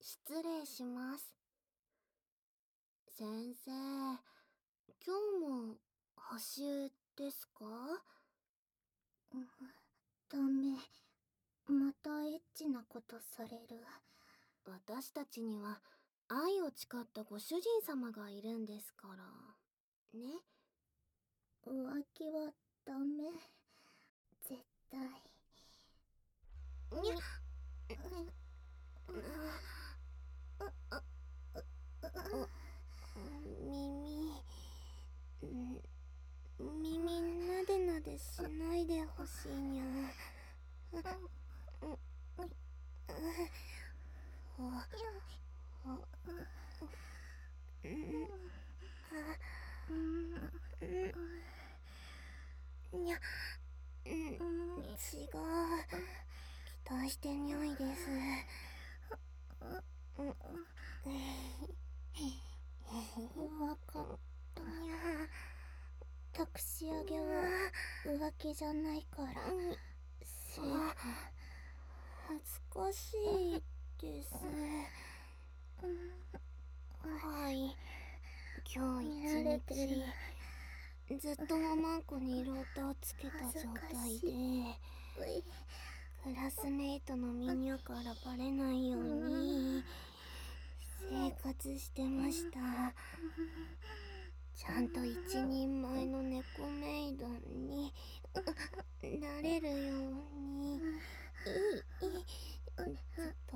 失礼します。先生、今日も補習ですか？ うん、ダメ。またエッチなことされる。 私たちには愛を誓ったご主人様がいるんですから。ね。 浮気はダメ。絶対。 にゃ。耳なでなでしないでほしいにゃ。にゃ、違う。期待してにゃいです。 わかった。託し上げは浮気じゃないから。セーフ。 恥ずかしいです。はい。今日一日ずっとママンコにロータをつけた状態でクラスメイトのみんなからバレないように生活してました。ちゃんと一人前の猫メイドになれるようにずっと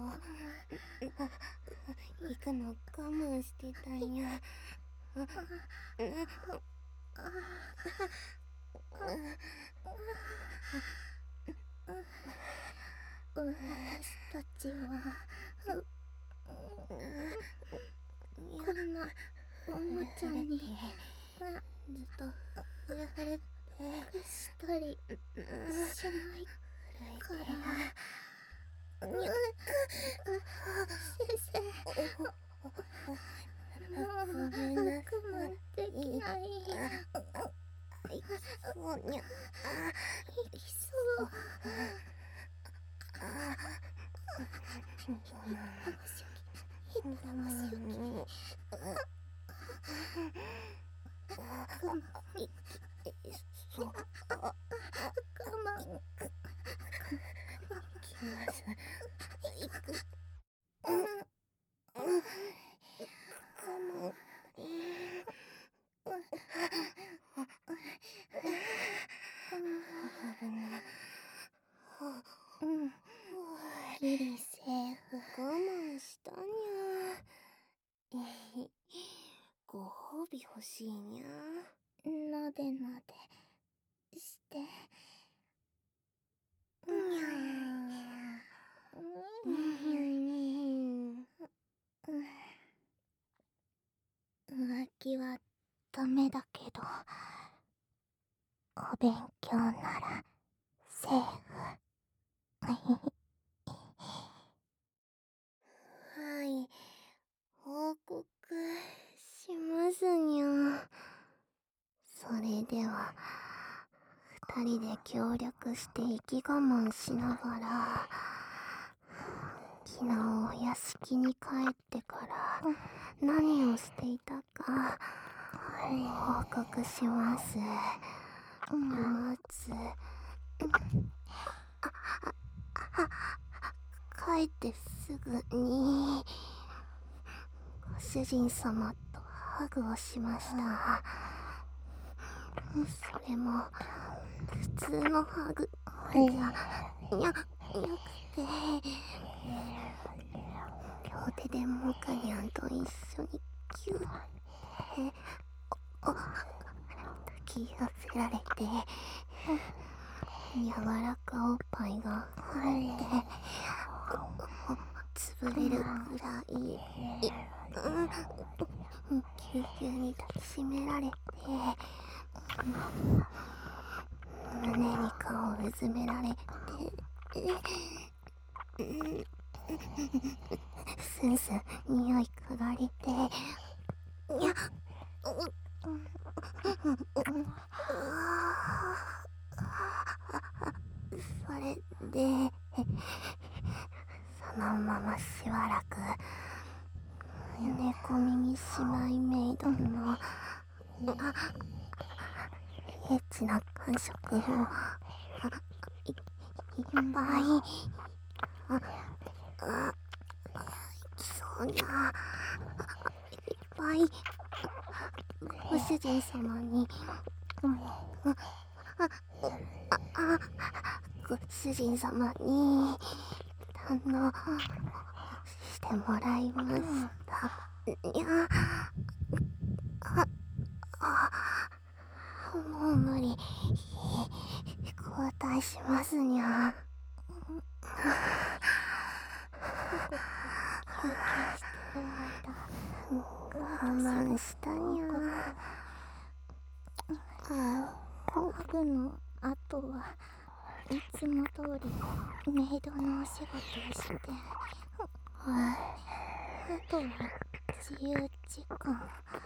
行くの我慢してたんや。 私たちはこんなおもちゃにずっと触れてしたりしないから。先生、 ごめんなさい。 我慢できない。 そうにゃ。 いきそう。ギリセーフ。 我慢したにゃ。ご褒美欲しいにゃ。 なでなでして浮気はダメだけどお勉強ならセーフ。 はい、報告しますにゃ。それでは二人で協力して息我慢しながら昨日お屋敷に帰ってから何をしていたか報告します。まず帰ってすぐにご主人様とハグをしました。それも普通のハグじゃなくて両手でモカニャンと一緒にキュッて抱き寄せられて柔らかおっぱいが入って潰れるくらいぎゅうぎゅうに抱きしめられて胸に顔をうずめられてスンスン匂い嗅がれてにゃそれでそのまましばらく猫耳姉妹メイドのエッチな感触をいっぱいきそうにいっぱいご主人様にご主人様に堪能してもらいました。いやもう無理。交代しますにゃ。我慢したにゃ。 ハグの後はいつも通りメイドのお仕事をして、あとは自由時間。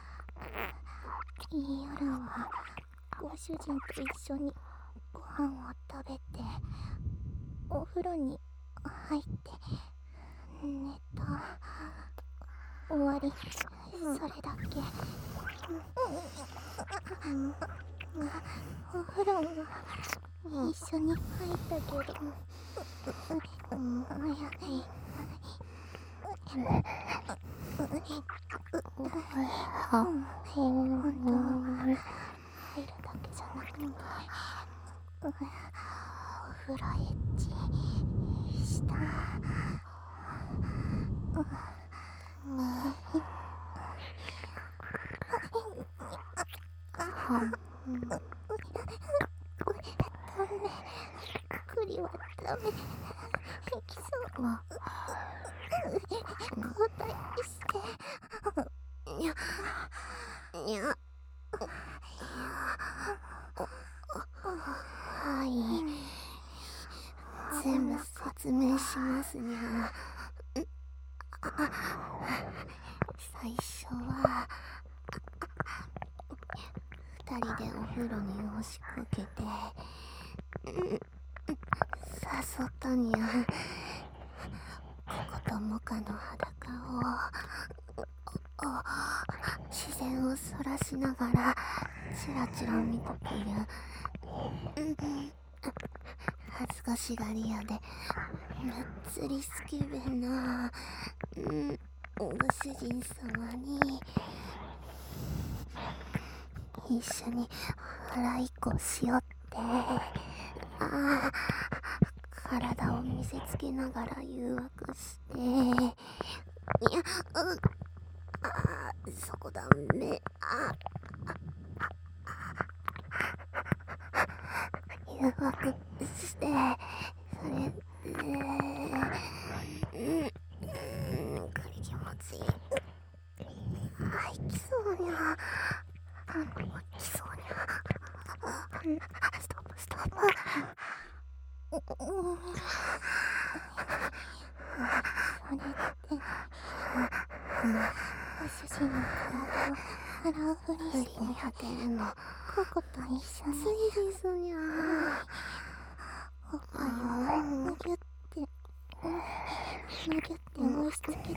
夜はご主人と一緒にご飯を食べてお風呂に入って寝た。終わり。それだけ。お風呂は一緒に入ったけど、本当は入るだけじゃなくてお風呂エッチした。栗はダメ。キスは交代して。 にゃにゃ。はい、全部説明しますにゃ。最初は2人でお風呂に押しかけて誘ったにゃ。こことモカの裸を視線をそらしながらチラチラ見てくる。恥ずかしがり屋でむっつりスケベなご主人様に一緒に腹いっこしよって、体を見せつけながら誘惑して、いやそこダメ。誘惑して、それでこれ気持ちいい。きそうにゃ。きそうにゃ。ストップストップ。 それってご主人の体を洗うふりしてやってるの。 ココと一緒についですにゃ。 おっぱいをむぎゅって押し付けて、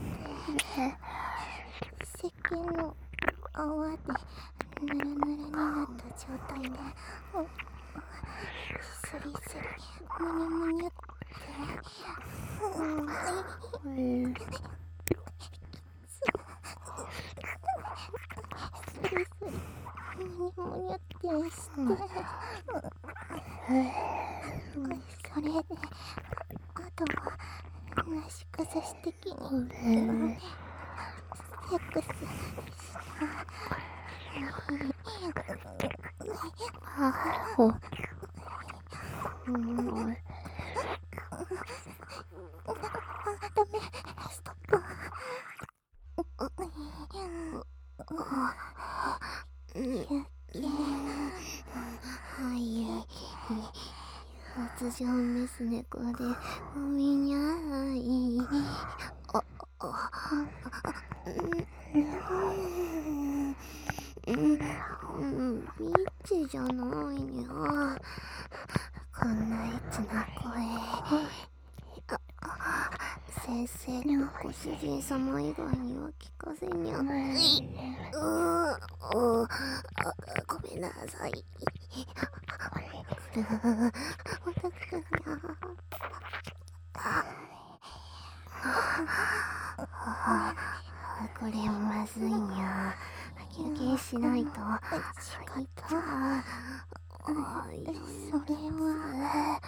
石鹸の泡でぬるぬるになった状態でスリスリむにゅむにゅってスリスリむにゅむにゅってして、それであとはなし崩し的にセックスした。ダメ、ストップ。 はい、発情メス猫でおみにゃい。ビーチじゃないにゃ。こんなエッチな声先生のご主人様以外には聞かせにゃ。ごめんなさい。これまずいにゃ。休憩しないと。 それは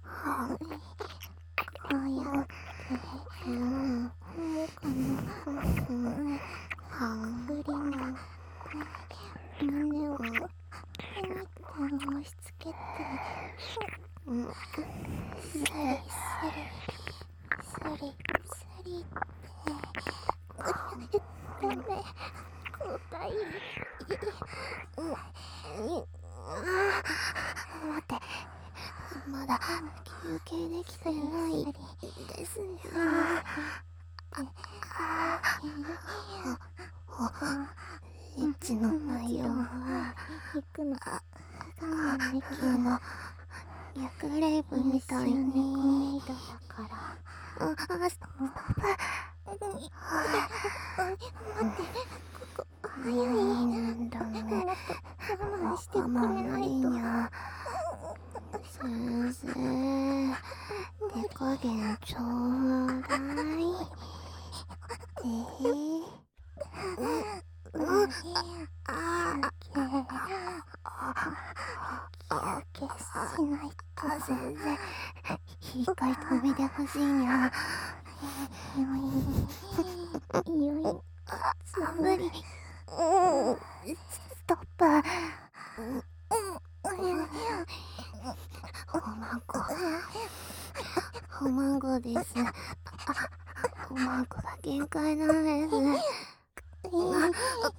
早く栗の胸を押し付けてスリってダメ答え待って、まだ休憩できてないですね。エッチの内容は行くの我慢できあの逆レイブみたいにメイドだからストップ。 早いなんだね。 もっと我慢してくれないとにゃ。先生、手加減ちょうだい。 休憩しないと先生、一回止めてほしいにゃ。無理。ストップ。おまんこです。おまんこが限界なんです。 行かない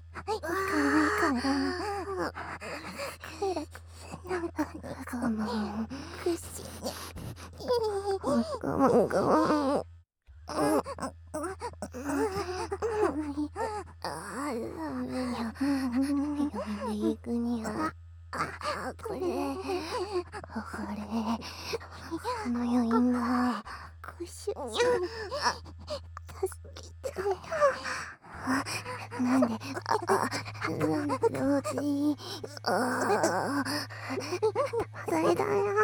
からごめん。 くしごめん。ダメにゃ。病院で行くにゃ。これこの余韻がご主人助けてなんで同時にそれだよ。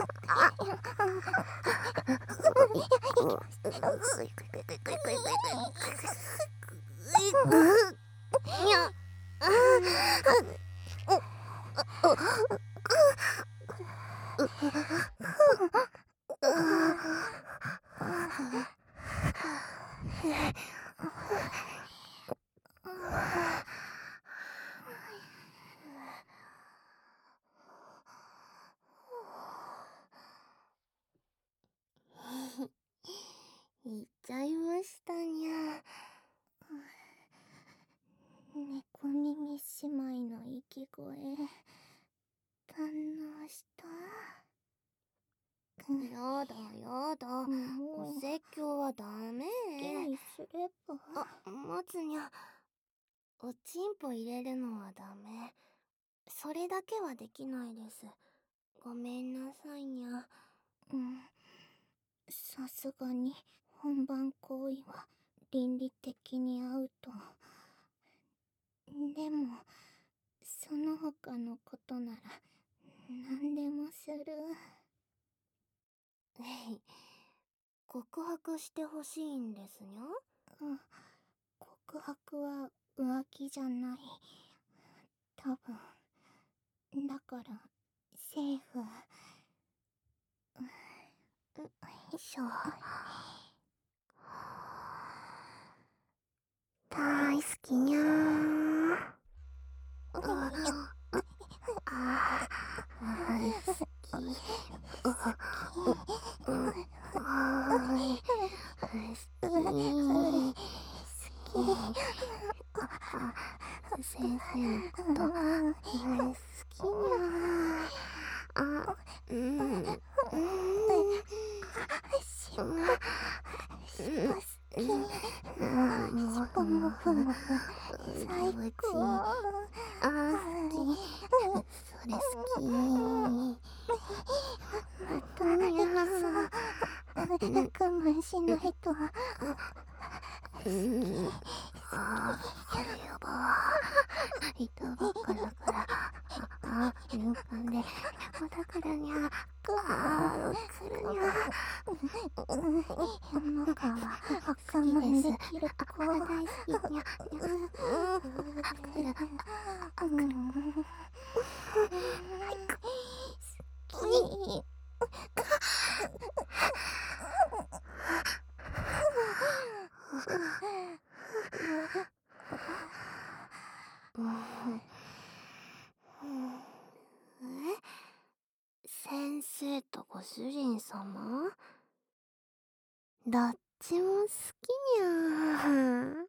言っちゃいましたにゃ。 猫耳姉妹の息声堪能した。 やだ。お説教はダメ。 ゲイすれば待つにゃ。おちんぽ入れるのはダメ。それだけはできないです。ごめんなさいにゃ。 さすがに本番行為は倫理的にアウト。でもその他のことなら何でもする。 告白してほしいんですにゃ。 告白は浮気じゃない。多分だからセーフ。 よいしょ。大好きにゃー。大好き。先生のこと大好きにゃー。 最高。 それ好き。またにゃー。 仲間安心のヘッドはやば板ばっかだから敏感でだからにゃ来るにゃ山川我慢できる子大好きにゃ好き先生とご主人様どっちも好きにゃ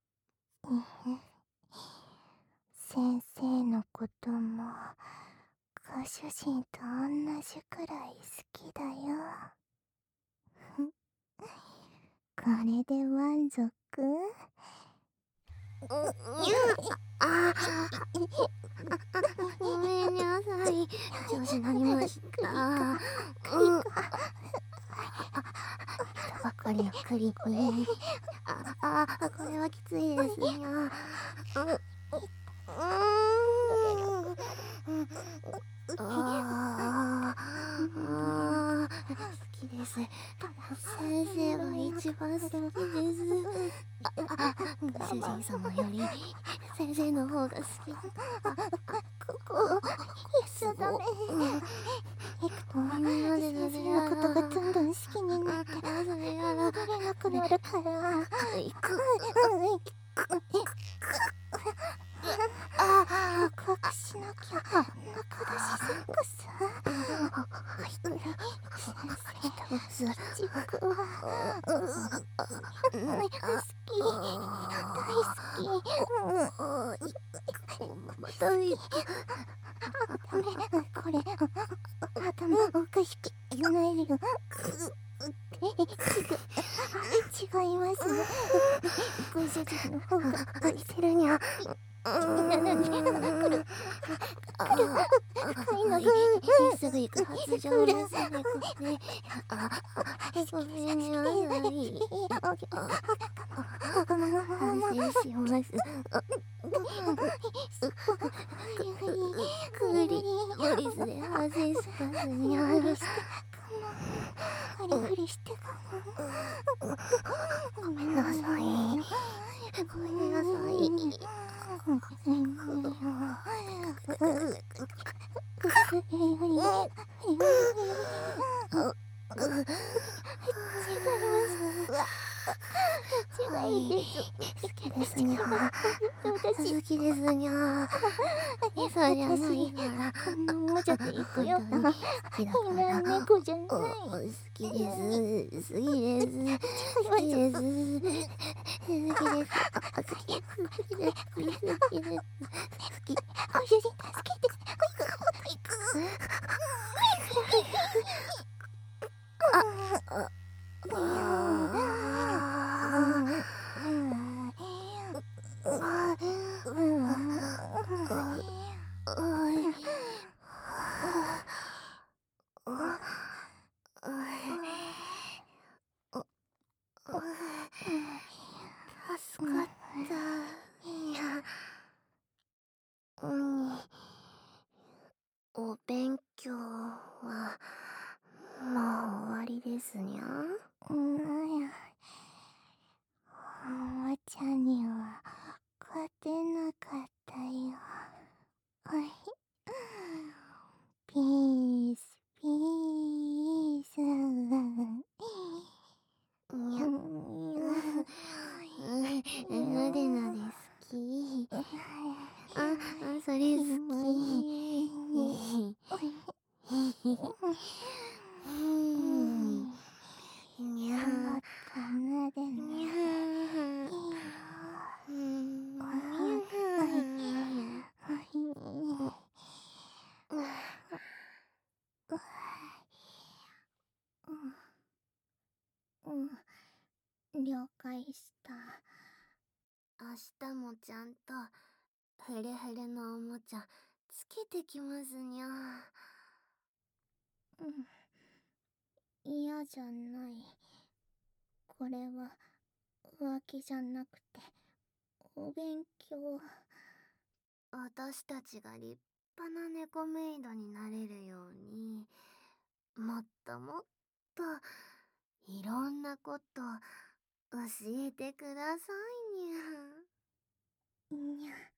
先生のこともご主人と同じくらい好きだよこれで満足ごめんなさい調子乗りましたばっかりのクリクリこれはきついですにゃ好きです先生が一番好きです主人様より先生の方が好きここ一緒だね行くと先生のことがどんどん好きになってそれが戻れなくなるから告白しなきゃ仲だしサックス先生地獄は好き大好きダメこれ頭おかしく言わないでよ違いますご主人の方が愛せるにゃ来る深いのすぐ行く発情ですねこれごめんなさい反省しますクーリモリスで反省しますにゃありふりしてごめんなさいごめんなさい違いです好きですにゃ好きですにゃそうじゃないからこんなおもちゃで行くよ本当に好きだから猫じゃない好きです好きです好きです好きです好きですご主人助けて助かったにゃお勉強はもう終わりですにゃおもちゃには勝てなかったよピースピースにゃなでなで好きそれ好きにゃもっとなでにゃ了解した明日もちゃんとフレフレのおもちゃつけてきますにゃ嫌じゃないこれは浮気じゃなくてお勉強。 私たちが立派な猫メイドになれるように、もっともっといろんなこと教えてくださいにゃ。 にゃ。